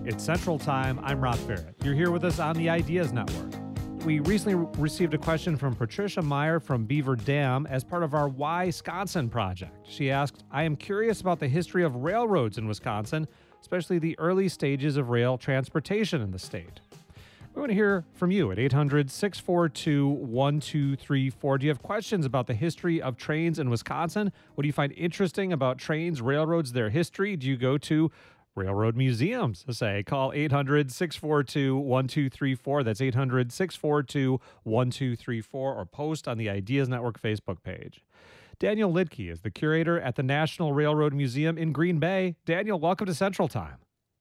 It's Central Time. I'm Rob Barrett. You're here with us on the Ideas Network. We recently received a question from Patricia Meyer from Beaver Dam as part of our Why Wisconsin project. She asked, I am curious about the history of railroads in Wisconsin, especially the early stages of rail transportation in the state. We want to hear from you at 800-642-1234. Do you have questions about the history of trains in Wisconsin? What do you find interesting about trains, railroads, their history? Do you go to railroad museums? Say, call 800-642-1234. That's 800-642-1234, or post on the Ideas Network Facebook page. Daniel Lidke is the curator at the National Railroad Museum in Green Bay. Daniel, welcome to Central Time.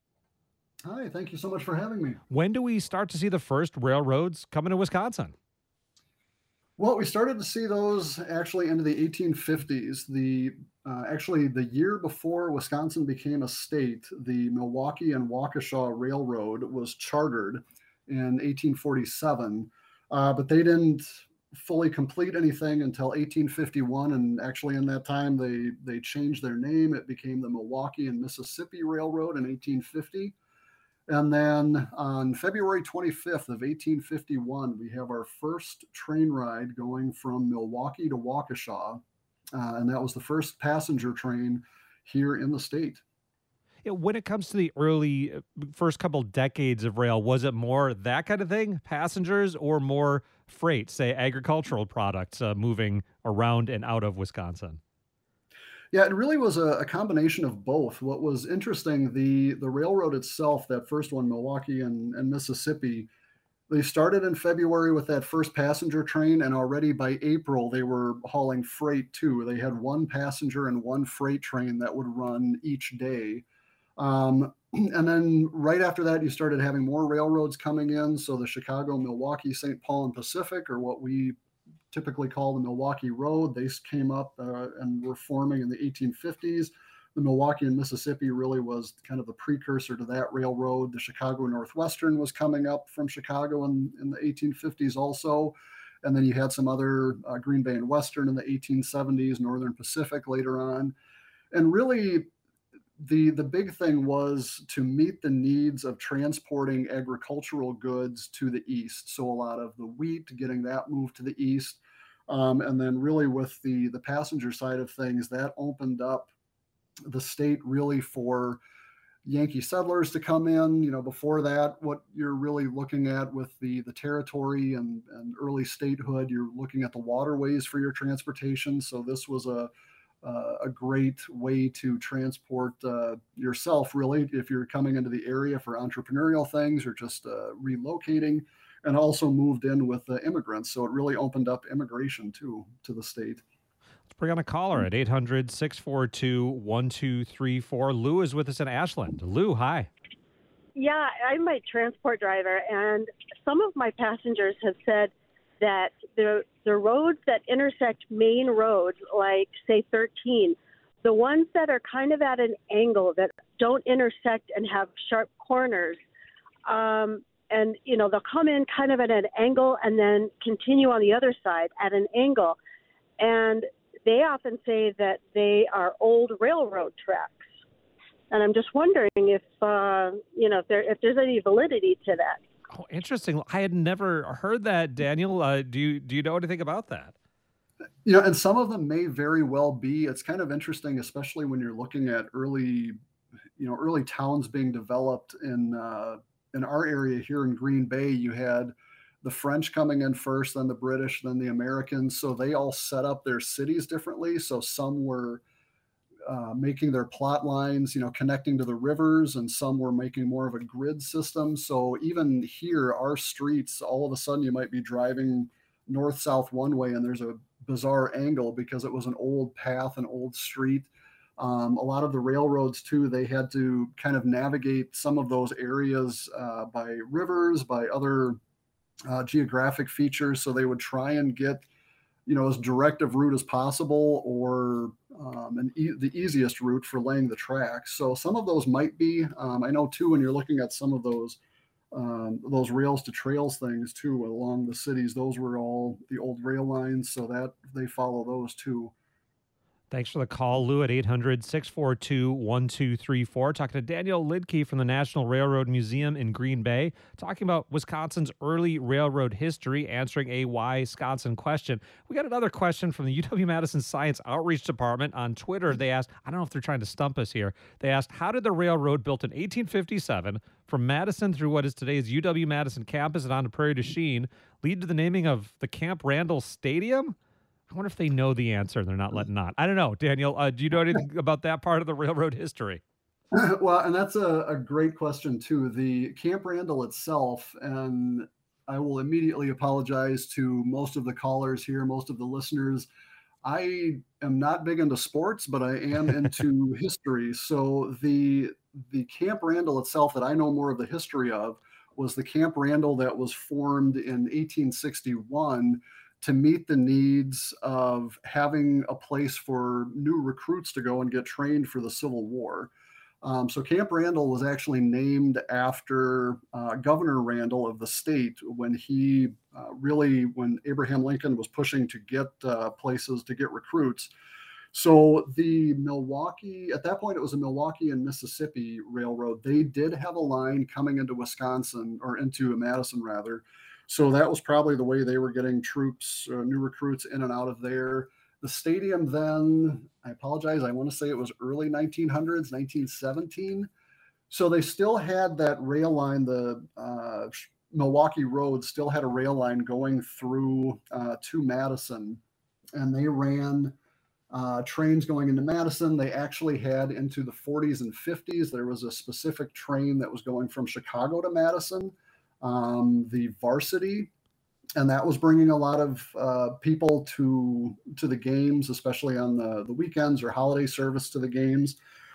Hi, thank you so much for having me. When do we start to see the first railroads coming to Wisconsin? Well, we started to see those actually into the 1850s. Actually, the year before Wisconsin became a state, the Milwaukee and Waukesha Railroad was chartered in 1847, but they didn't fully complete anything until 1851. And actually, in that time, they changed their name. It became the Milwaukee and Mississippi Railroad in 1850. And then on February 25th of 1851, we have our first train ride going from Milwaukee to Waukesha. And that was the first passenger train here in the state. When it comes to the early first couple decades of rail, was it more that kind of thing, passengers, or more freight, say agricultural products moving around and out of Wisconsin? Yeah, it really was a combination of both. What was interesting, the railroad itself, that first one, Milwaukee and Mississippi, they started in February with that first passenger train, and already by April, they were hauling freight too. They had one passenger and one freight train that would run each day. And then right after that, you started having more railroads coming in. So the Chicago, Milwaukee, St. Paul, and Pacific, or what we typically called the Milwaukee Road. They came up and were forming in the 1850s. The Milwaukee and Mississippi really was kind of the precursor to that railroad. The Chicago Northwestern was coming up from Chicago in the 1850s also. And then you had some other Green Bay and Western in the 1870s, Northern Pacific later on. And really, the big thing was to meet the needs of transporting agricultural goods to the east. So a lot of the wheat, getting that moved to the east. And then really with the passenger side of things, that opened up the state really for Yankee settlers to come in. You know, before that, what you're really looking at with the territory and early statehood, you're looking at the waterways for your transportation. So this was a great way to transport yourself, really, if you're coming into the area for entrepreneurial things or just relocating, and also moved in with immigrants. So it really opened up immigration too to the state. Let's bring on a caller at 800-642-1234. Lou is with us in Ashland. Lou, hi. Yeah, I'm a transport driver, and some of my passengers have said that the roads that intersect main roads, like, say, 13, the ones that are kind of at an angle that don't intersect and have sharp corners, and, you know, they'll come in kind of at an angle and then continue on the other side at an angle. And they often say that they are old railroad tracks. And I'm just wondering if there's any validity to that. Oh, interesting. I had never heard that, Daniel. Do you know anything about that? You know, and some of them may very well be. It's kind of interesting, especially when you're looking at early towns being developed in our area here in Green Bay. You had the French coming in first, then the British, then the Americans. So they all set up their cities differently. So some were making their plot lines, connecting to the rivers, and some were making more of a grid system. So even here, our streets, all of a sudden you might be driving north-south one way and there's a bizarre angle because it was an old path, an old street. A lot of the railroads too, they had to kind of navigate some of those areas by rivers, by other geographic features. So they would try and get as direct of route as possible, or the easiest route for laying the tracks. So some of those might be. I know too, when you're looking at some of those rails to trails things too along the cities, those were all the old rail lines, so that they follow those too. Thanks for the call, Lou, at 800-642-1234. Talking to Daniel Lidke from the National Railroad Museum in Green Bay, talking about Wisconsin's early railroad history, answering a Why Wisconsin question. We got another question from the UW-Madison Science Outreach Department on Twitter. They asked, I don't know if they're trying to stump us here, they asked, how did the railroad built in 1857 from Madison through what is today's UW-Madison campus and on to Prairie du Chien lead to the naming of the Camp Randall Stadium? I wonder if they know the answer and they're not letting on. I don't know. Daniel, do you know anything about that part of the railroad history? Well, and that's a great question, too. The Camp Randall itself, and I will immediately apologize to most of the callers here, most of the listeners. I am not big into sports, but I am into history. So the Camp Randall itself that I know more of the history of was the Camp Randall that was formed in 1861 to meet the needs of having a place for new recruits to go and get trained for the Civil War. So Camp Randall was actually named after Governor Randall of the state when he when Abraham Lincoln was pushing to get places to get recruits. So the Milwaukee, at that point, it was a Milwaukee and Mississippi Railroad. They did have a line coming into Wisconsin, or into Madison rather. So that was probably the way they were getting troops, new recruits in and out of there. The stadium then, I apologize, I want to say it was early 1900s, 1917. So they still had that rail line, the Milwaukee Road still had a rail line going through to Madison. And they ran trains going into Madison. They actually had into the 40s and 50s, there was a specific train that was going from Chicago to Madison. The Varsity, and that was bringing a lot of people to the games, especially on the weekends or holiday service to the games.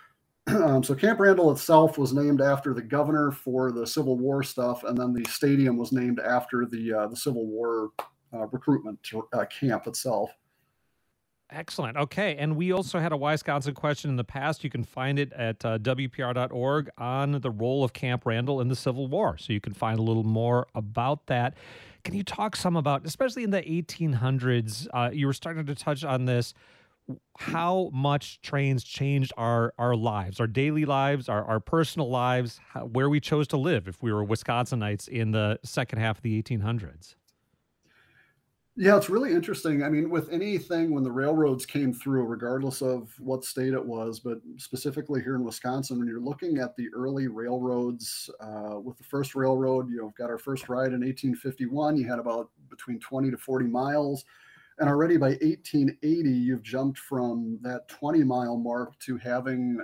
So Camp Randall itself was named after the governor for the Civil War stuff, and then the stadium was named after the Civil War recruitment camp itself. Excellent. Okay. And we also had a Wisconsin question in the past. You can find it at WPR.org on the role of Camp Randall in the Civil War. So you can find a little more about that. Can you talk some about, especially in the 1800s, you were starting to touch on this, how much trains changed our lives, our daily lives, our personal lives, where we chose to live if we were Wisconsinites in the second half of the 1800s? Yeah, it's really interesting. I mean, with anything, when the railroads came through, regardless of what state it was, but specifically here in Wisconsin, when you're looking at the early railroads, with the first railroad, we've got our first ride in 1851. You had about between 20 to 40 miles. And already by 1880, you've jumped from that 20-mile mark to having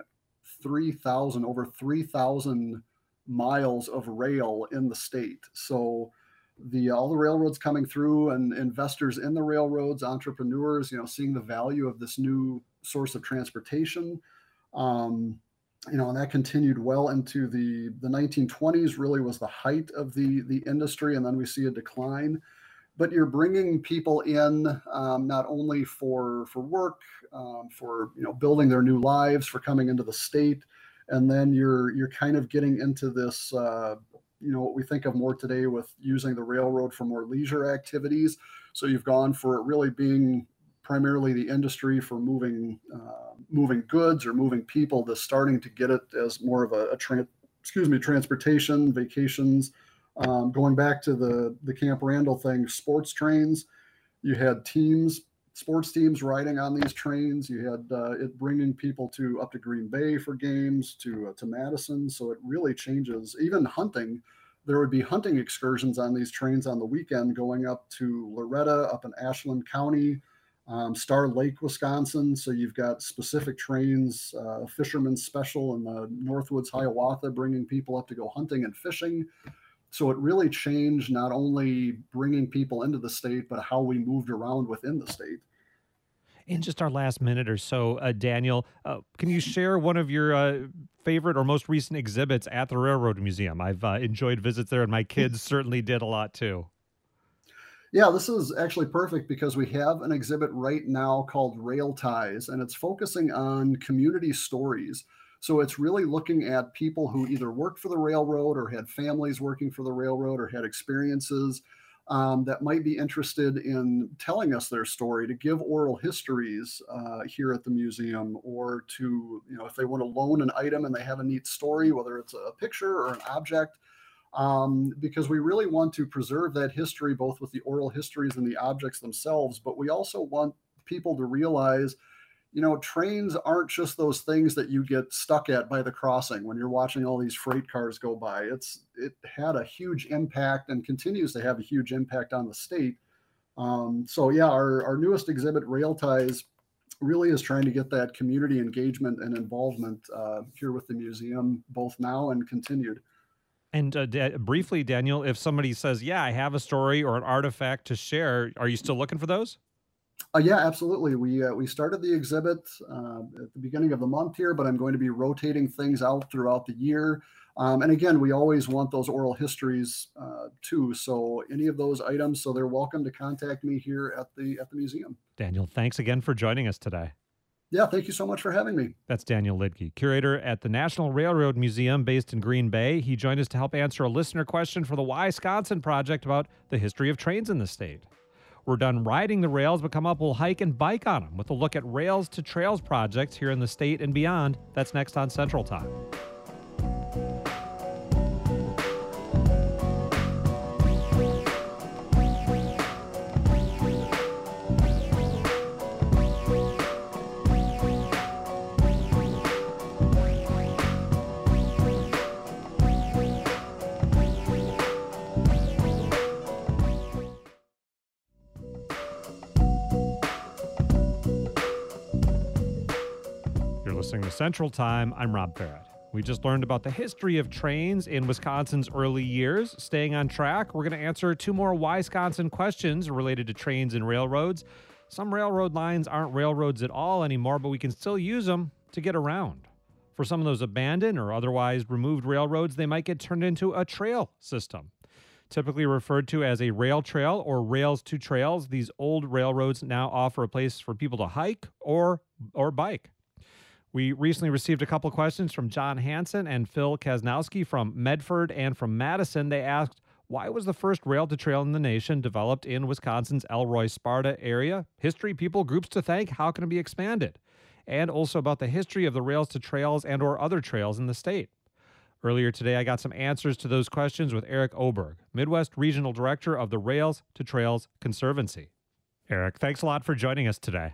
over 3,000 miles of rail in the state. So all the railroads coming through and investors in the railroads, entrepreneurs, seeing the value of this new source of transportation. And that continued well into the 1920s, really was the height of the industry. And then we see a decline, but you're bringing people in, not only for work, for, building their new lives, for coming into the state. And then you're kind of getting into this, what we think of more today with using the railroad for more leisure activities. So you've gone for it really being primarily the industry for moving goods or moving people, to starting to get it as more of a transportation, vacations. Going back to the Camp Randall thing, sports trains, you had sports teams riding on these trains. You had it bringing people up to Green Bay for games, to Madison. So it really changes. Even hunting, there would be hunting excursions on these trains on the weekend, going up to Loretta, up in Ashland County, Star Lake, Wisconsin. So you've got specific trains, Fisherman's Special in the Northwoods, Hiawatha, bringing people up to go hunting and fishing. So it really changed not only bringing people into the state, but how we moved around within the state. In just our last minute or so, Daniel, can you share one of your favorite or most recent exhibits at the Railroad Museum? I've enjoyed visits there, and my kids certainly did a lot too. Yeah, this is actually perfect because we have an exhibit right now called Rail Ties, and it's focusing on community stories. So it's really looking at people who either worked for the railroad or had families working for the railroad or had experiences. that might be interested in telling us their story, to give oral histories here at the museum, or to, if they want to loan an item and they have a neat story, whether it's a picture or an object, because we really want to preserve that history, both with the oral histories and the objects themselves. But we also want people to realize, trains aren't just those things that you get stuck at by the crossing when you're watching all these freight cars go by. It had a huge impact and continues to have a huge impact on the state. So yeah, our newest exhibit, Rail Ties, really is trying to get that community engagement and involvement here with the museum, both now and continued. And briefly, Daniel, if somebody says, yeah, I have a story or an artifact to share, are you still looking for those? Yeah, absolutely. We started the exhibit at the beginning of the month here, but I'm going to be rotating things out throughout the year. And again, we always want those oral histories too. So any of those items, so they're welcome to contact me here at the museum. Daniel, thanks again for joining us today. Yeah, thank you so much for having me. That's Daniel Lidke, curator at the National Railroad Museum based in Green Bay. He joined us to help answer a listener question for the Wisconsin Project about the history of trains in the state. We're done riding the rails, but come up, we'll hike and bike on them with a look at Rails to Trails projects here in the state and beyond. That's next on Central Time. Listening to Central Time, I'm Rob Barrett. We just learned about the history of trains in Wisconsin's early years. Staying on track, we're going to answer 2 more Wisconsin questions related to trains and railroads. Some railroad lines aren't railroads at all anymore, but we can still use them to get around. For some of those abandoned or otherwise removed railroads, they might get turned into a trail system. Typically referred to as a rail trail or rails to trails, these old railroads now offer a place for people to hike or bike. We recently received a couple questions from John Hansen and Phil Kasnowski from Medford and from Madison. They asked, why was the first rail to trail in the nation developed in Wisconsin's Elroy Sparta area? History, people, groups to thank. How can it be expanded? And also about the history of the rails to trails and or other trails in the state. Earlier today, I got some answers to those questions with Eric Oberg, Midwest Regional Director of the Rails to Trails Conservancy. Eric, thanks a lot for joining us today.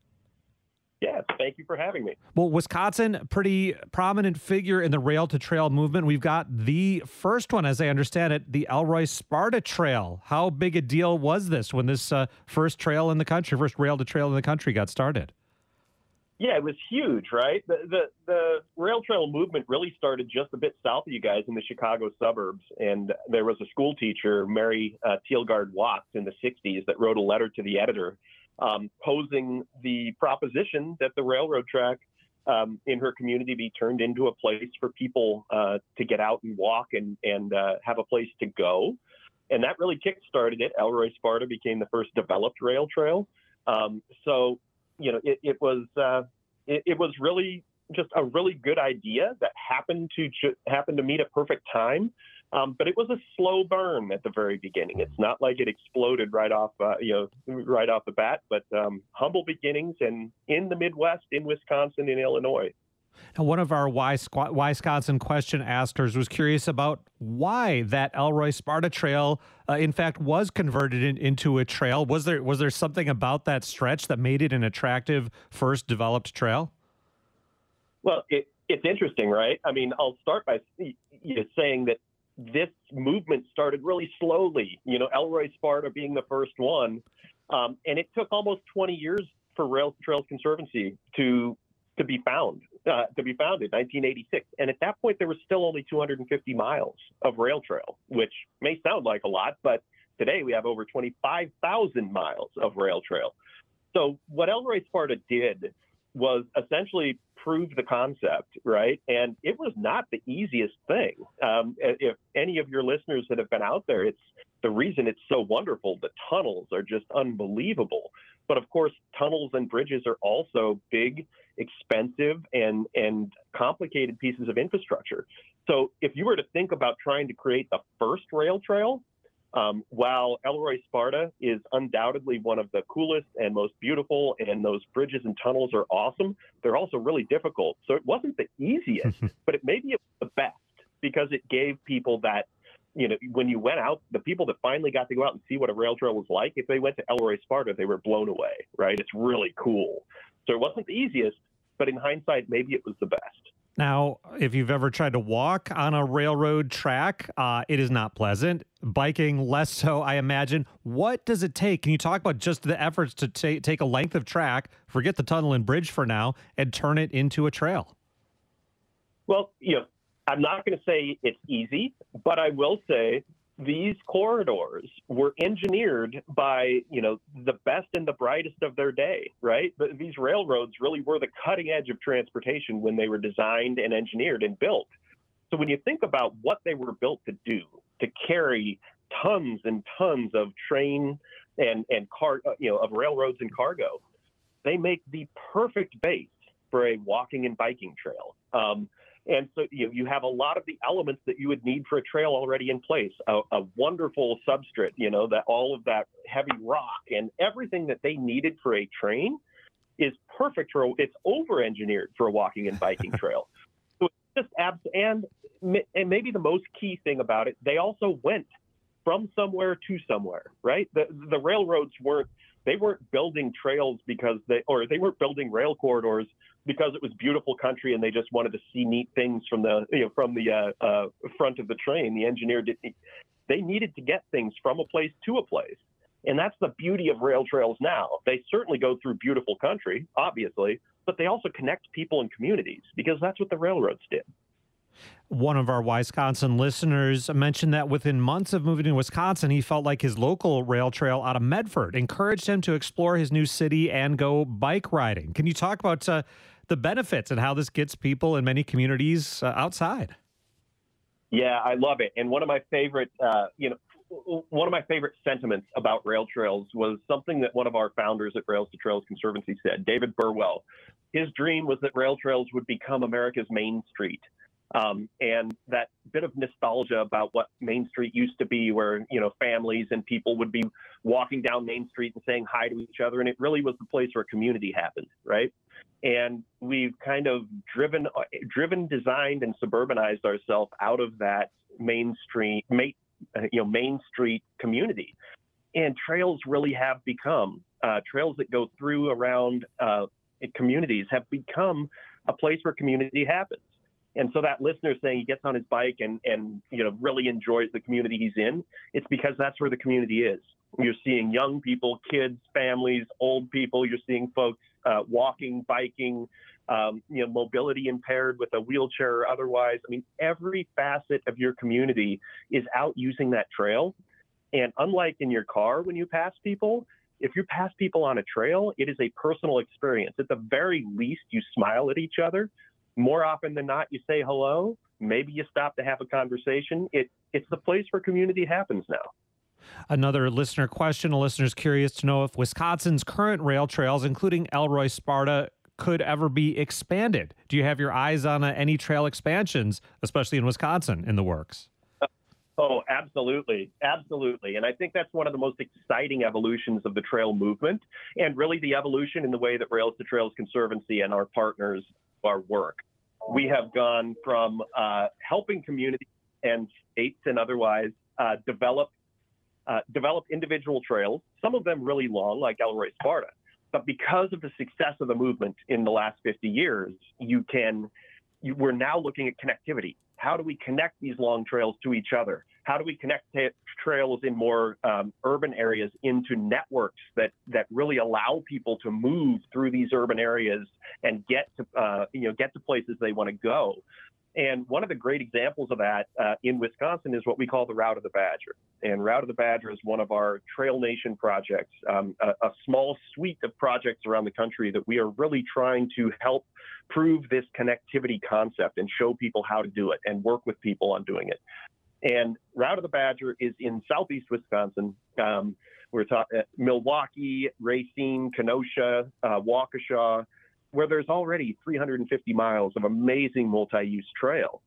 Yes, thank you for having me. Well, Wisconsin, pretty prominent figure in the rail to trail movement. We've got the first one, as I understand it, the Elroy Sparta Trail. How big a deal was this when this first trail in the country, first rail to trail in the country got started? Yeah, it was huge, right? The rail trail movement really started just a bit south of you guys in the Chicago suburbs. And there was a school teacher, Mary Teilgard Watts, in the 60s that wrote a letter to the editor posing the proposition that the railroad track in her community be turned into a place for people to get out and walk and have a place to go. And that really kick-started it. Elroy Sparta became the first developed rail trail. So, it was really just a really good idea that happened to meet a perfect time. But it was a slow burn at the very beginning. It's not like it exploded right off the bat, but humble beginnings and in the Midwest, in Wisconsin, in Illinois. Now, one of our Wisconsin question askers was curious about why that Elroy Sparta Trail, in fact, was converted into a trail. Was there something about that stretch that made it an attractive first developed trail? Well, it's interesting, right? I mean, I'll start by saying that this movement started really slowly, Elroy Sparta being the first one. And it took almost 20 years for Rail Trails Conservancy to be founded, 1986. And at that point, there was still only 250 miles of rail trail, which may sound like a lot, but today we have over 25,000 miles of rail trail. So what Elroy Sparta did was essentially prove the concept, right? And it was not the easiest thing. If any of your listeners that have been out there, it's the reason it's so wonderful. The tunnels are just unbelievable. But of course, tunnels and bridges are also big, expensive, and complicated pieces of infrastructure. So if you were to think about trying to create the first rail trail, While Elroy Sparta is undoubtedly one of the coolest and most beautiful, and those bridges and tunnels are awesome, they're also really difficult. So it wasn't the easiest, but it maybe it was the best, because it gave people that, when you went out, the people that finally got to go out and see what a rail trail was like, if they went to Elroy Sparta, they were blown away, right? It's really cool. So it wasn't the easiest, but in hindsight, maybe it was the best. Now, if you've ever tried to walk on a railroad track, it is not pleasant. Biking, less so, I imagine. What does it take? Can you talk about just the efforts to take a length of track, forget the tunnel and bridge for now, and turn it into a trail? Well, I'm not going to say it's easy, but I will say these corridors were engineered by, the best and the brightest of their day, right? But these railroads really were the cutting edge of transportation when they were designed and engineered and built. So when you think about what they were built to do, to carry tons and tons of train and car, of railroads and cargo, they make the perfect base for a walking and biking trail. And so you have a lot of the elements that you would need for a trail already in place, a wonderful substrate, that all of that heavy rock and everything that they needed for a train is perfect it's over-engineered for a walking and biking trail. So it's just and maybe the most key thing about it, they also went from somewhere to somewhere, right? The railroads weren't building trails because they weren't building rail corridors because it was beautiful country and they just wanted to see neat things from the front of the train. The engineer they needed to get things from a place to a place. And that's the beauty of rail trails now. They certainly go through beautiful country, obviously, but they also connect people and communities, because that's what the railroads did. One of our Wisconsin listeners mentioned that within months of moving to Wisconsin, he felt like his local rail trail out of Medford encouraged him to explore his new city and go bike riding. Can you talk about the benefits and how this gets people in many communities outside? Yeah, I love it. And one of my favorite, sentiments about rail trails was something that one of our founders at Rails to Trails Conservancy said, David Burwell. His dream was that rail trails would become America's Main Street. And that bit of nostalgia about what Main Street used to be, where, families and people would be walking down Main Street and saying hi to each other. And it really was the place where community happened, right? And we've kind of driven, designed, and suburbanized ourselves out of that Main Street community. And trails really have become, trails that go through around communities have become a place where community happens. And so that listener saying he gets on his bike and really enjoys the community he's in, it's because that's where the community is. You're seeing young people, kids, families, old people. You're seeing folks walking, biking, mobility impaired with a wheelchair or otherwise. I mean, every facet of your community is out using that trail. And unlike in your car when you pass people, if you pass people on a trail, it is a personal experience. At the very least, you smile at each other. More often than not, you say hello. Maybe you stop to have a conversation. It's the place where community happens now. Another listener question. A listener's curious to know if Wisconsin's current rail trails, including Elroy Sparta, could ever be expanded. Do you have your eyes on any trail expansions, especially in Wisconsin, in the works? Oh, absolutely. Absolutely. And I think that's one of the most exciting evolutions of the trail movement, and really the evolution in the way that Rails to Trails Conservancy and our partners our work. We have gone from helping communities and states and otherwise develop individual trails, some of them really long, like Elroy Sparta. But because of the success of the movement in the last 50 years, we're now looking at connectivity. How do we connect these long trails to each other? How do we connect trails in more urban areas into networks that really allow people to move through these urban areas and get to places they want to go? And one of the great examples of that in Wisconsin is what we call the Route of the Badger. And Route of the Badger is one of our Trail Nation projects, a small suite of projects around the country that we are really trying to help prove this connectivity concept and show people how to do it and work with people on doing it. And Route of the Badger is in southeast Wisconsin. We're talking Milwaukee, Racine, Kenosha, Waukesha, where there's already 350 miles of amazing multi-use trail.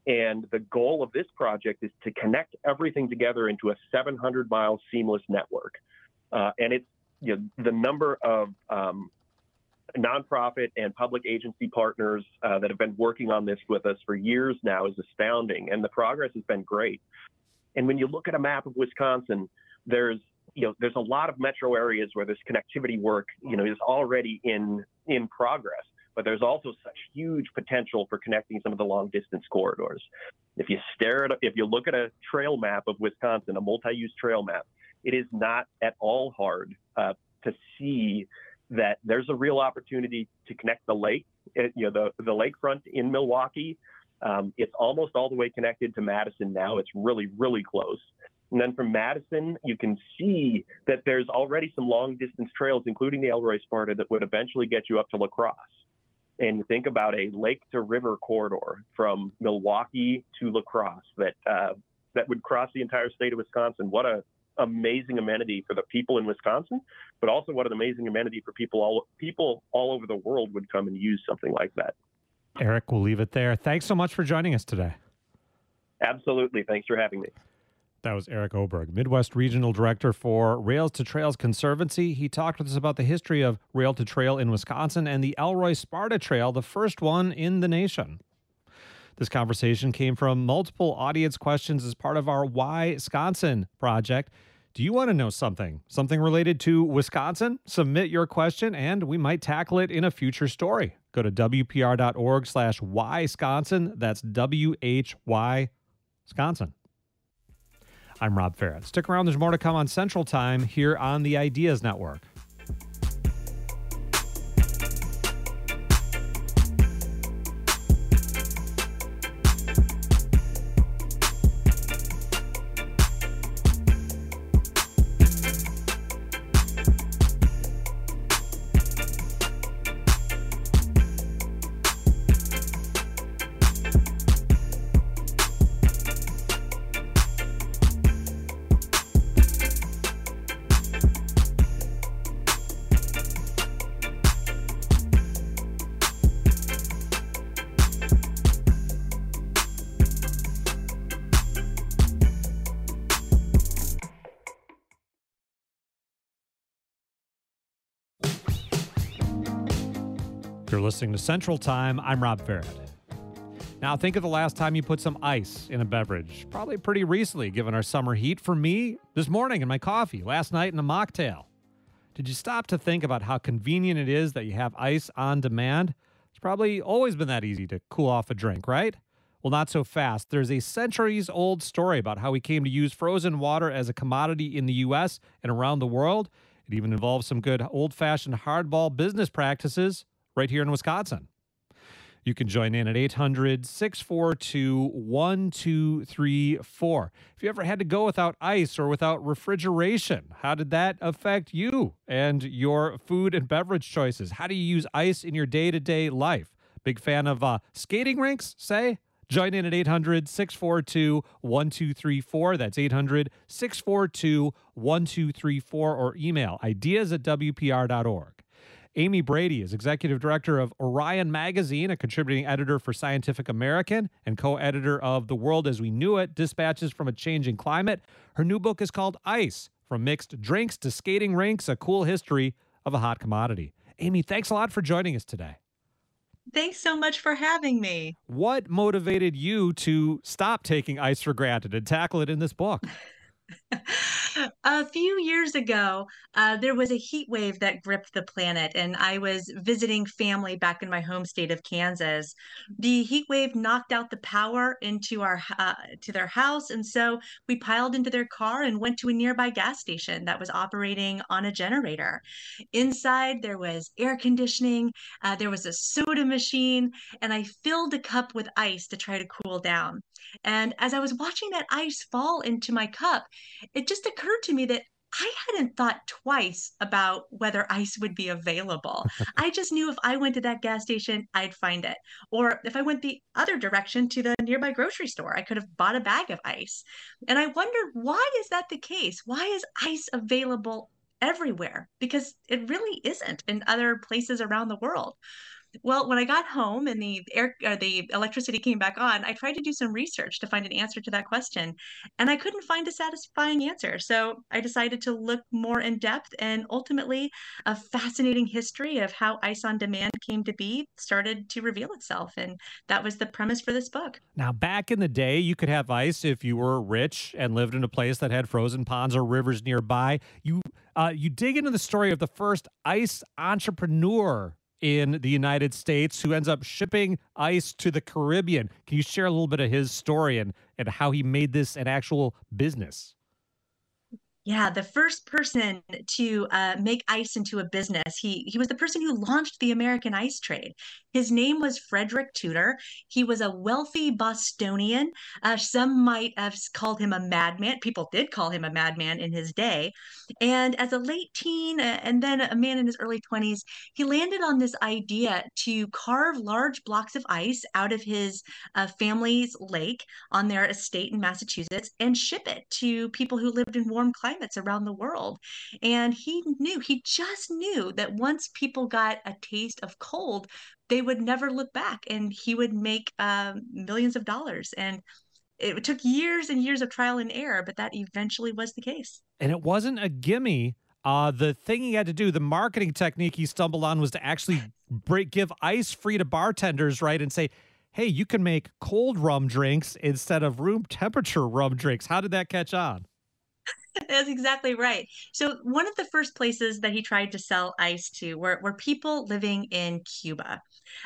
And the goal of this project is to connect everything together into a 700-mile seamless network. And it's, the number of nonprofit and public agency partners that have been working on this with us for years now is astounding, and the progress has been great. And when you look at a map of Wisconsin, there's a lot of metro areas where this connectivity work, is already in progress. But there's also such huge potential for connecting some of the long distance corridors. If you look at a trail map of Wisconsin, a multi-use trail map, it is not at all hard to see that there's a real opportunity to connect the lake, the lakefront in Milwaukee. It's almost all the way connected to Madison now. It's really, really close. And then from Madison, you can see that there's already some long distance trails, including the Elroy Sparta, that would eventually get you up to La Crosse. And you think about a lake to river corridor from Milwaukee to La Crosse that would cross the entire state of Wisconsin. What a amazing amenity for the people in Wisconsin, but also what an amazing amenity for people all over the world would come and use something like that. Eric, we'll leave it there. Thanks so much for joining us today. Absolutely. Thanks for having me. That was Eric Oberg, Midwest Regional Director for Rails to Trails Conservancy. He talked with us about the history of Rail to Trail in Wisconsin and the Elroy Sparta Trail, the first one in the nation. This conversation came from multiple audience questions as part of our Why Wisconsin project. Do you want to know something related to Wisconsin? Submit your question and we might tackle it in a future story. Go to WPR.org/WhySconsin. That's WHY Wisconsin. I'm Rob Ferret. Stick around. There's more to come on Central Time here on the Ideas Network. You're listening to Central Time. I'm Rob Ferret. Now, think of the last time you put some ice in a beverage. Probably pretty recently, given our summer heat. For me, this morning in my coffee, last night in a mocktail. Did you stop to think about how convenient it is that you have ice on demand? It's probably always been that easy to cool off a drink, right? Well, not so fast. There's a centuries-old story about how we came to use frozen water as a commodity in the U.S. and around the world. It even involves some good old-fashioned hardball business practices right here in Wisconsin. You can join in at 800-642-1234. If you ever had to go without ice or without refrigeration, how did that affect you and your food and beverage choices? How do you use ice in your day-to-day life? Big fan of skating rinks, say? Join in at 800-642-1234. That's 800-642-1234 or email ideas@wpr.org. Amy Brady is executive director of Orion Magazine, a contributing editor for Scientific American and co-editor of The World as We Knew It, Dispatches from a Changing Climate. Her new book is called Ice, From Mixed Drinks to Skating Rinks, a cool history of a hot commodity. Amy, thanks a lot for joining us today. Thanks so much for having me. What motivated you to stop taking ice for granted and tackle it in this book? A few years ago, there was a heat wave that gripped the planet, and I was visiting family back in my home state of Kansas. The heat wave knocked out the power into to their house, and so we piled into their car and went to a nearby gas station that was operating on a generator. Inside, there was air conditioning, there was a soda machine, and I filled a cup with ice to try to cool down. And as I was watching that ice fall into my cup, it just occurred to me that I hadn't thought twice about whether ice would be available. I just knew if I went to that gas station, I'd find it. Or if I went the other direction to the nearby grocery store, I could have bought a bag of ice. And I wondered, why is that the case? Why is ice available everywhere? Because it really isn't in other places around the world. Well, when I got home and the electricity came back on, I tried to do some research to find an answer to that question, and I couldn't find a satisfying answer. So I decided to look more in depth, and ultimately, a fascinating history of how ice on demand came to be started to reveal itself, and that was the premise for this book. Now, back in the day, you could have ice if you were rich and lived in a place that had frozen ponds or rivers nearby. You dig into the story of the first ice entrepreneur in the United States who ends up shipping ice to the Caribbean. Can you share a little bit of his story and how he made this an actual business? Yeah, the first person to make ice into a business. He was the person who launched the American ice trade. His name was Frederick Tudor. He was a wealthy Bostonian. Some might have called him a madman. People did call him a madman in his day. And as a late teen and then a man in his early 20s, he landed on this idea to carve large blocks of ice out of his family's lake on their estate in Massachusetts and ship it to people who lived in warm climates around the world. And he just knew that once people got a taste of cold, they would never look back and he would make millions of dollars. And it took years and years of trial and error, but that eventually was the case. And it wasn't a gimme. The thing he had to do, the marketing technique he stumbled on was to actually give ice free to bartenders, right? And say, hey, you can make cold rum drinks instead of room temperature rum drinks. How did that catch on? That's exactly right. So one of the first places that he tried to sell ice to were people living in Cuba.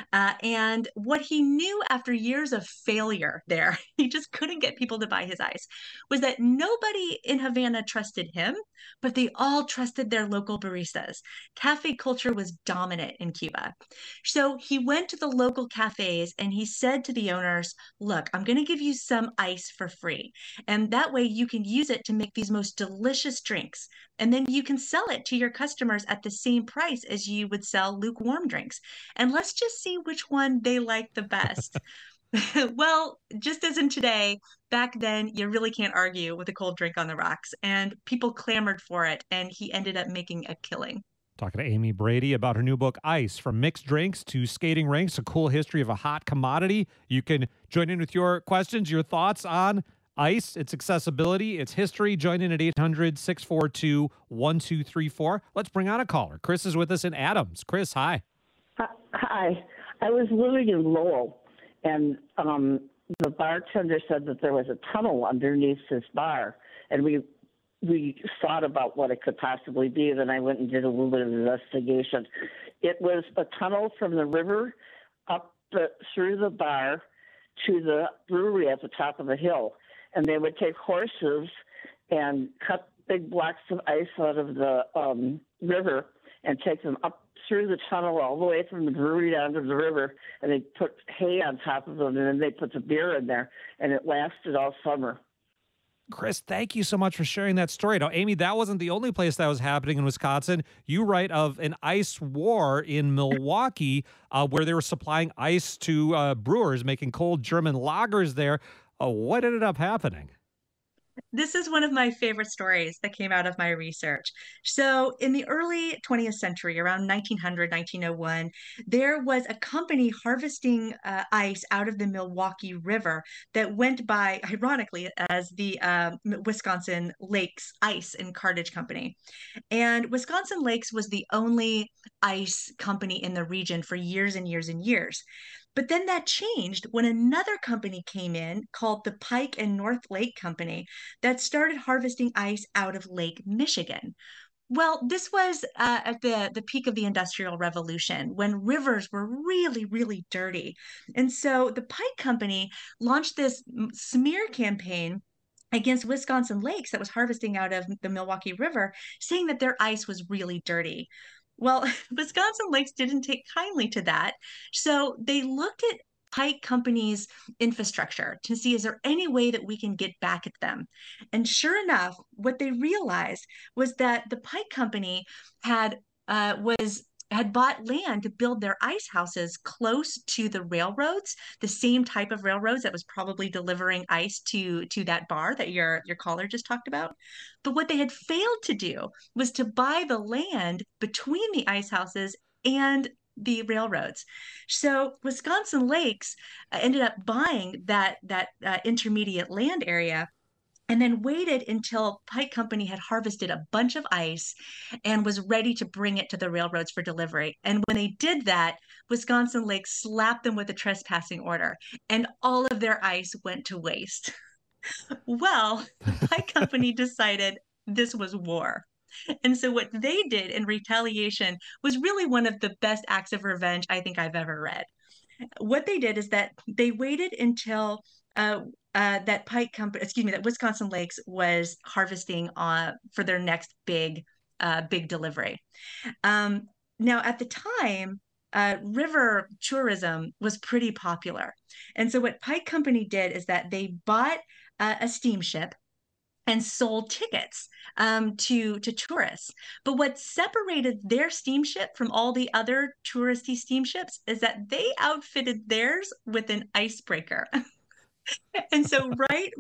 And what he knew after years of failure there, he just couldn't get people to buy his ice, was that nobody in Havana trusted him, but they all trusted their local baristas. Cafe culture was dominant in Cuba. So he went to the local cafes and he said to the owners, look, I'm going to give you some ice for free. And that way you can use it to make these most delicious drinks. And then you can sell it to your customers at the same price as you would sell lukewarm drinks. And let's just see which one they like the best. Well, just as in today, back then, you really can't argue with a cold drink on the rocks. And people clamored for it. And he ended up making a killing. Talking to Amy Brady about her new book, Ice, From Mixed Drinks to Skating Rinks, a cool history of a hot commodity. You can join in with your questions, your thoughts on ice, its accessibility, its history. Join in at 800-642-1234. Let's bring on a caller. Chris is with us in Adams. Chris, hi. Hi. I was living in Lowell, and the bartender said that there was a tunnel underneath his bar, and we thought about what it could possibly be. Then I went and did a little bit of investigation. It was a tunnel from the river through the bar to the brewery at the top of the hill. And they would take horses and cut big blocks of ice out of the river and take them up through the tunnel all the way from the brewery down to the river. And they put hay on top of them, and then they put the beer in there, and it lasted all summer. Chris, thank you so much for sharing that story. Now, Amy, that wasn't the only place that was happening in Wisconsin. You write of an ice war in Milwaukee where they were supplying ice to brewers, making cold German lagers there. What ended up happening? This is one of my favorite stories that came out of my research. So, in the early 20th century, around 1900, 1901, there was a company harvesting ice out of the Milwaukee River that went by, ironically, as the Wisconsin Lakes Ice and Cartage Company. And Wisconsin Lakes was the only ice company in the region for years and years and years. But then that changed when another company came in called the Pike and North Lake Company that started harvesting ice out of Lake Michigan. Well, this was at the peak of the Industrial Revolution when rivers were really, really dirty. And so the Pike Company launched this smear campaign against Wisconsin Lakes that was harvesting out of the Milwaukee River, saying that their ice was really dirty. Well, Wisconsin Lakes didn't take kindly to that. So they looked at Pike Company's infrastructure to see, is there any way that we can get back at them? And sure enough, what they realized was that the Pike Company had bought land to build their ice houses close to the railroads, the same type of railroads that was probably delivering ice to that bar that your caller just talked about. But what they had failed to do was to buy the land between the ice houses and the railroads. So Wisconsin Lakes ended up buying that intermediate land area, and then waited until Pike Company had harvested a bunch of ice and was ready to bring it to the railroads for delivery. And when they did that, Wisconsin Lake slapped them with a trespassing order, and all of their ice went to waste. Well, the Pike Company decided this was war. And so what they did in retaliation was really one of the best acts of revenge I think I've ever read. What they did is that they waited until that Pike Company, excuse me, that Wisconsin Lakes was harvesting for their next big delivery. Now, at the time, river tourism was pretty popular. And so what Pike Company did is that they bought a steamship and sold tickets to tourists. But what separated their steamship from all the other touristy steamships is that they outfitted theirs with an icebreaker. And so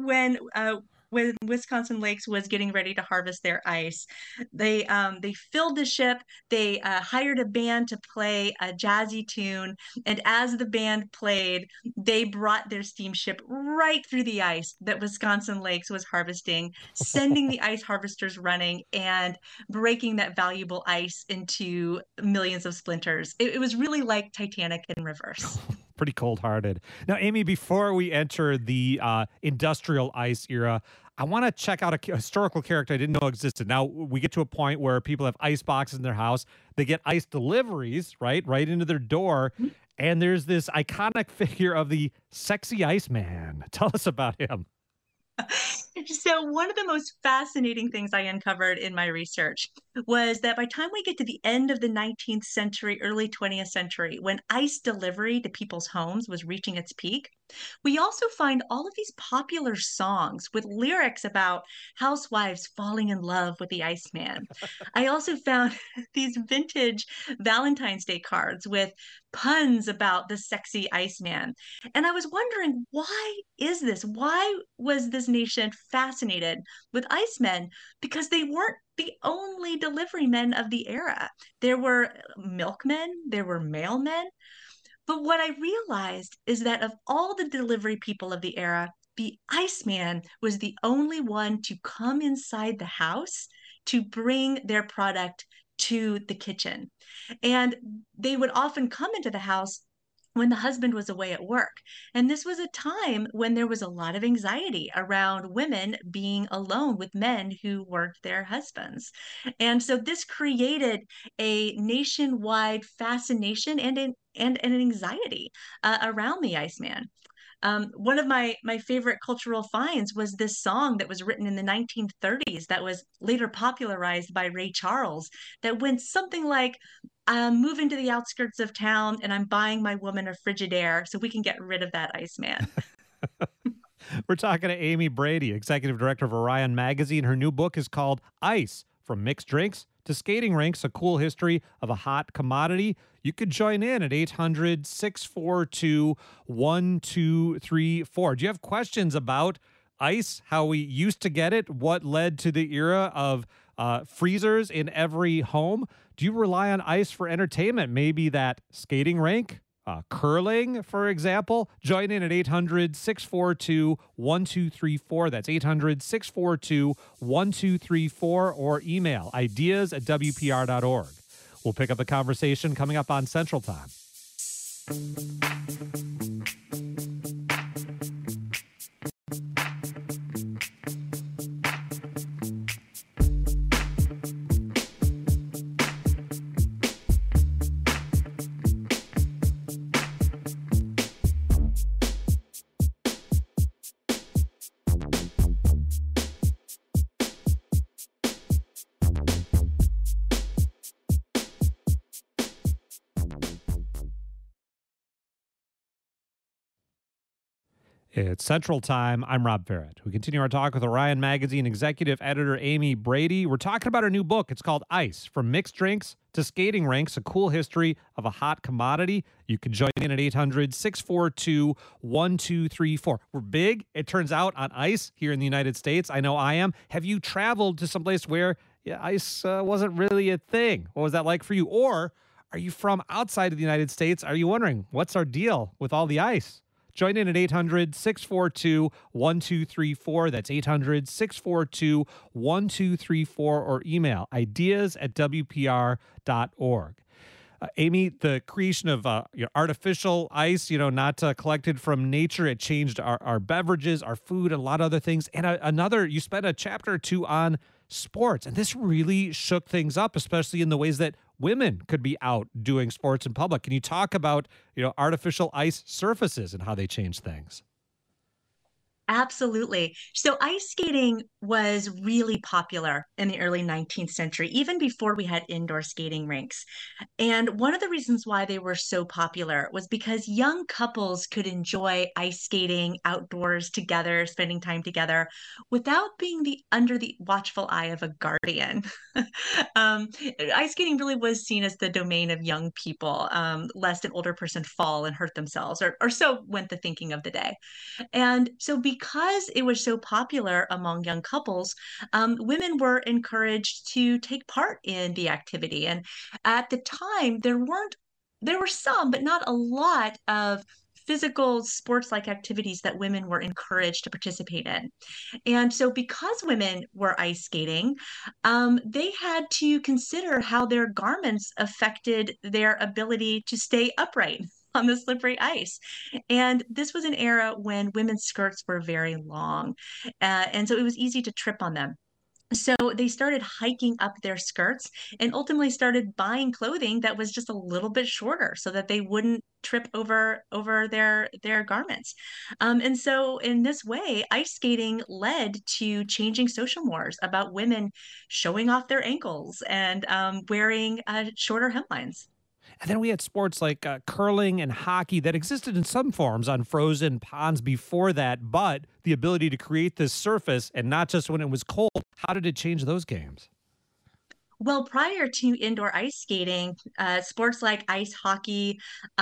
when Wisconsin Lakes was getting ready to harvest their ice, they filled the ship. They hired a band to play a jazzy tune, and as the band played, they brought their steamship right through the ice that Wisconsin Lakes was harvesting, sending the ice harvesters running and breaking that valuable ice into millions of splinters. It was really like Titanic in reverse. Pretty cold-hearted. Now, Amy, before we enter the industrial ice era, I want to check out a historical character I didn't know existed. Now, we get to a point where people have ice boxes in their house. They get ice deliveries, right into their door. And there's this iconic figure of the sexy Iceman. Tell us about him. So one of the most fascinating things I uncovered in my research was that by the time we get to the end of the 19th century, early 20th century, when ice delivery to people's homes was reaching its peak, we also find all of these popular songs with lyrics about housewives falling in love with the Iceman. I also found these vintage Valentine's Day cards with puns about the sexy Iceman. And I was wondering, why is this? Why was this nation fascinated with Icemen? Because they weren't the only delivery men of the era. There were milkmen, there were mailmen. But what I realized is that of all the delivery people of the era, the Iceman was the only one to come inside the house to bring their product to the kitchen. And they would often come into the house when the husband was away at work. And this was a time when there was a lot of anxiety around women being alone with men who weren't their husbands. And so this created a nationwide fascination and an anxiety around the Iceman. One of my favorite cultural finds was this song that was written in the 1930s that was later popularized by Ray Charles that went something like, I'm moving to the outskirts of town and I'm buying my woman a Frigidaire so we can get rid of that Iceman. We're talking to Amy Brady, executive director of Orion Magazine. Her new book is called Ice, From Mixed Drinks to Skating Rinks, A Cool History of a Hot Commodity. You could join in at 800-642-1234. Do you have questions about ice, how we used to get it, what led to the era of freezers in every home? Do you rely on ice for entertainment? Maybe that skating rink, curling, for example? Join in at 800-642-1234. That's 800-642-1234, or email ideas@wpr.org. We'll pick up the conversation coming up on Central Time. It's Central Time. I'm Rob Farrett. We continue our talk with Orion Magazine executive editor Amy Brady. We're talking about her new book. It's called Ice, From Mixed Drinks to Skating Rinks, A Cool History of a Hot Commodity. You can join in at 800-642-1234. We're big, it turns out, on ice here in the United States. I know I am. Have you traveled to someplace where ice wasn't really a thing? What was that like for you? Or Are you from outside of the United States? Are you wondering, what's our deal with all the ice? Join in at 800-642-1234. That's 800-642-1234, or email ideas@wpr.org. Amy, the creation of artificial ice, not collected from nature, it changed our beverages, our food, and a lot of other things. And you spent a chapter or two on sports, and this really shook things up, especially in the ways that women could be out doing sports in public. Can you talk about, artificial ice surfaces and how they change things? Absolutely. So ice skating was really popular in the early 19th century, even before we had indoor skating rinks. And one of the reasons why they were so popular was because young couples could enjoy ice skating outdoors together, spending time together without being under the watchful eye of a guardian. Ice skating really was seen as the domain of young people, lest an older person fall and hurt themselves, or so went the thinking of the day. And so, because it was so popular among young couples, women were encouraged to take part in the activity. And at the time, there were some, but not a lot of physical sports like activities that women were encouraged to participate in. And so, because women were ice skating, they had to consider how their garments affected their ability to stay upright on the slippery ice. And this was an era when women's skirts were very long. And so it was easy to trip on them. So they started hiking up their skirts and ultimately started buying clothing that was just a little bit shorter so that they wouldn't trip over their garments. And so in this way, ice skating led to changing social mores about women showing off their ankles and wearing shorter hemlines. And then we had sports like curling and hockey that existed in some forms on frozen ponds before that, but the ability to create this surface, and not just when it was cold, how did it change those games? Well, prior to indoor ice skating, sports like ice hockey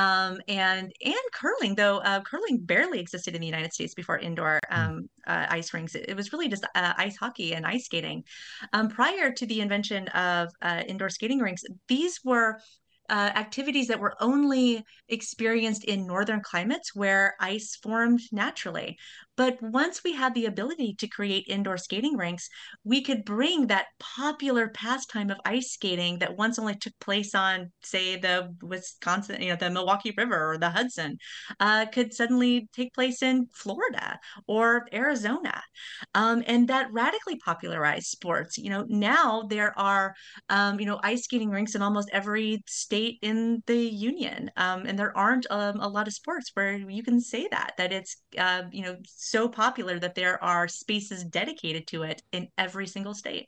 and curling, though curling barely existed in the United States before indoor ice rinks. It was really just ice hockey and ice skating. Prior to the invention of indoor skating rinks, these were activities that were only experienced in northern climates where ice formed naturally. But once we had the ability to create indoor skating rinks, we could bring that popular pastime of ice skating that once only took place on, say, the Wisconsin, the Milwaukee River or the Hudson, could suddenly take place in Florida or Arizona. And that radically popularized sports. Now there are, ice skating rinks in almost every state in the union. And there aren't a lot of sports where you can say that it's, so popular that there are spaces dedicated to it in every single state.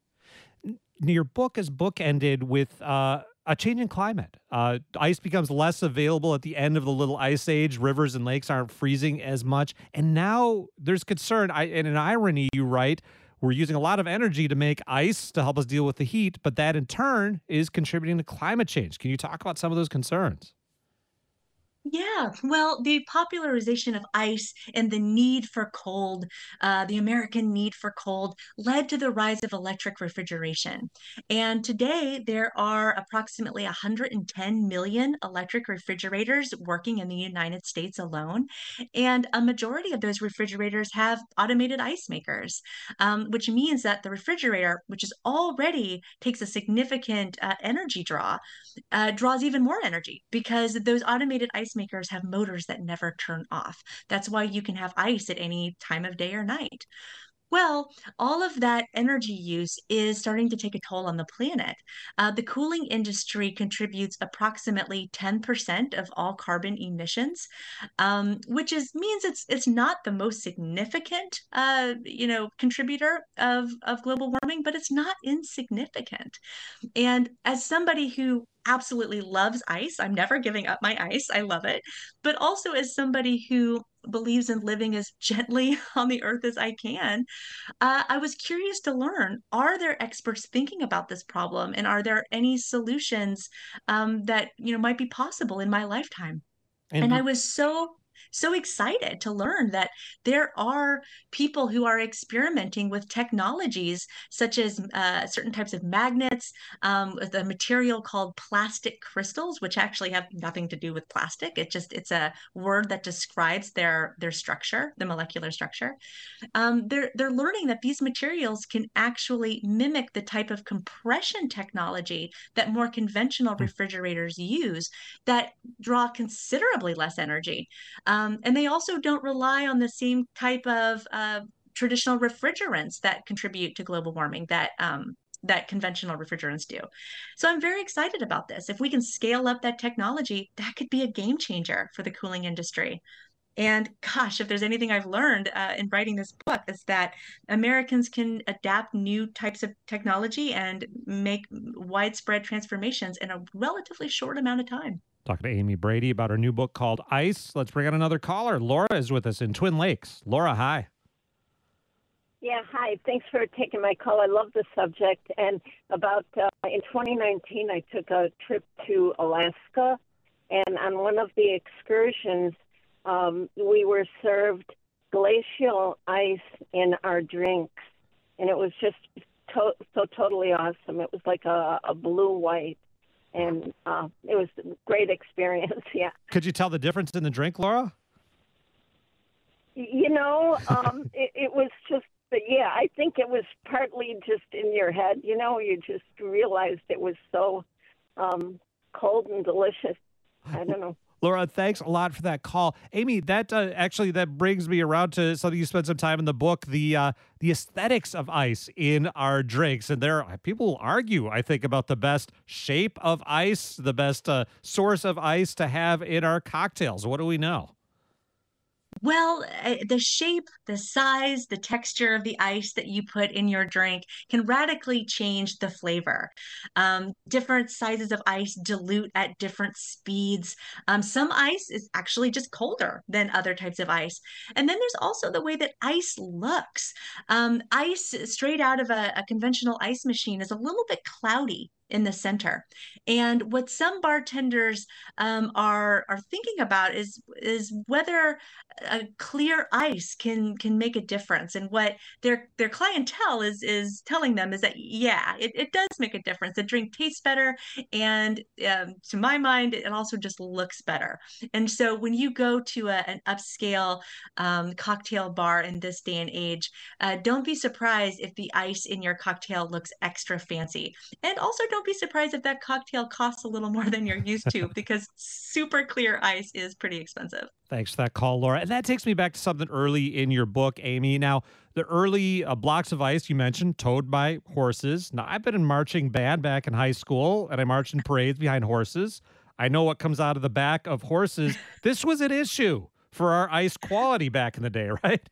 Your book is bookended with a change in climate. Ice becomes less available at the end of the little ice age. Rivers and lakes aren't freezing as much. And now there's concern. And an irony, you write, we're using a lot of energy to make ice to help us deal with the heat, but that in turn is contributing to climate change. Can you talk about some of those concerns? Yeah, well, the popularization of ice and the need for cold, the American need for cold, led to the rise of electric refrigeration. And today, there are approximately 110 million electric refrigerators working in the United States alone. And a majority of those refrigerators have automated ice makers, which means that the refrigerator, which is already takes a significant energy draws even more energy because those automated ice makers have motors that never turn off. That's why you can have ice at any time of day or night. Well, all of that energy use is starting to take a toll on the planet. The cooling industry contributes approximately 10% of all carbon emissions, means it's not the most significant, contributor of global warming, but it's not insignificant. And as somebody who absolutely loves ice, I'm never giving up my ice. I love it. But also as somebody who believes in living as gently on the earth as I can, I was curious to learn, are there experts thinking about this problem? And are there any solutions that might be possible in my lifetime? And I And was so so excited to learn that there are people who are experimenting with technologies such as certain types of magnets, with a material called plastic crystals, which actually have nothing to do with plastic. It's a word that describes their structure, the molecular structure. They're learning that these materials can actually mimic the type of compression technology that more conventional refrigerators use that draw considerably less energy. And they also don't rely on the same type of traditional refrigerants that contribute to global warming that conventional refrigerants do. So I'm very excited about this. If we can scale up that technology, that could be a game changer for the cooling industry. And gosh, if there's anything I've learned in writing this book, is that Americans can adapt new types of technology and make widespread transformations in a relatively short amount of time. Talking to Amy Brady about her new book called Ice. Let's bring on another caller. Laura is with us in Twin Lakes. Laura, hi. Yeah, hi. Thanks for taking my call. I love the subject. And about in 2019, I took a trip to Alaska, and on one of the excursions, we were served glacial ice in our drinks, and it was just so totally awesome. It was like a blue-white, and it was a great experience, yeah. Could you tell the difference in the drink, Laura? You know, it was just, yeah, I think it was partly just in your head. You know, you just realized it was so cold and delicious. I don't know. Laura, thanks a lot for that call. Amy, that actually brings me around to something you spent some time in the book, the aesthetics of ice in our drinks. And people argue, I think, about the best shape of ice, the best source of ice to have in our cocktails. What do we know? Well, the shape, the size, the texture of the ice that you put in your drink can radically change the flavor. Different sizes of ice dilute at different speeds. Some ice is actually just colder than other types of ice. And then there's also the way that ice looks. Ice straight out of a conventional ice machine is a little bit cloudy in the center. And what some bartenders are thinking about is whether a clear ice can make a difference. And what their clientele is telling them is that, yeah, it does make a difference. The drink tastes better. And to my mind, it also just looks better. And so when you go to an upscale cocktail bar in this day and age, don't be surprised if the ice in your cocktail looks extra fancy. And also don't be surprised if that cocktail costs a little more than you're used to, because super clear ice is pretty expensive. Thanks for that call, Laura. And that takes me back to something early in your book, Amy. Now, the early blocks of ice you mentioned, towed by horses. Now, I've been in marching band back in high school, and I marched in parades behind horses. I know what comes out of the back of horses. This was an issue for our ice quality back in the day, right?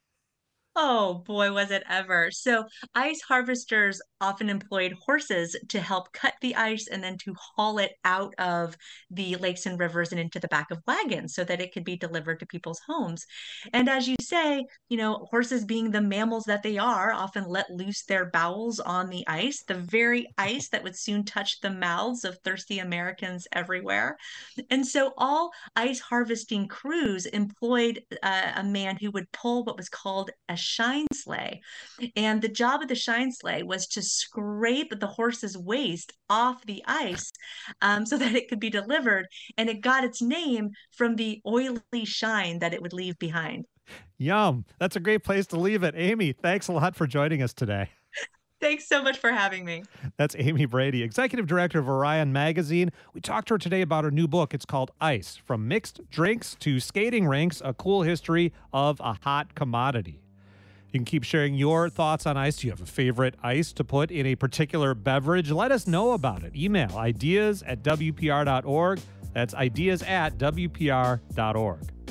Oh boy, was it ever. So ice harvesters often employed horses to help cut the ice and then to haul it out of the lakes and rivers and into the back of wagons so that it could be delivered to people's homes. And as you say, horses, being the mammals that they are, often let loose their bowels on the ice, the very ice that would soon touch the mouths of thirsty Americans everywhere. And so all ice harvesting crews employed a man who would pull what was called a shine sleigh. And the job of the shine sleigh was to scrape the horse's waste off the ice so that it could be delivered. And it got its name from the oily shine that it would leave behind. Yum. That's a great place to leave it. Amy, thanks a lot for joining us today. Thanks so much for having me. That's Amy Brady, Executive Director of Orion Magazine. We talked to her today about her new book. It's called Ice, From Mixed Drinks to Skating Rinks, A Cool History of a Hot Commodity. You can keep sharing your thoughts on ice. Do you have a favorite ice to put in a particular beverage? Let us know about it. Email ideas@wpr.org. That's ideas@wpr.org.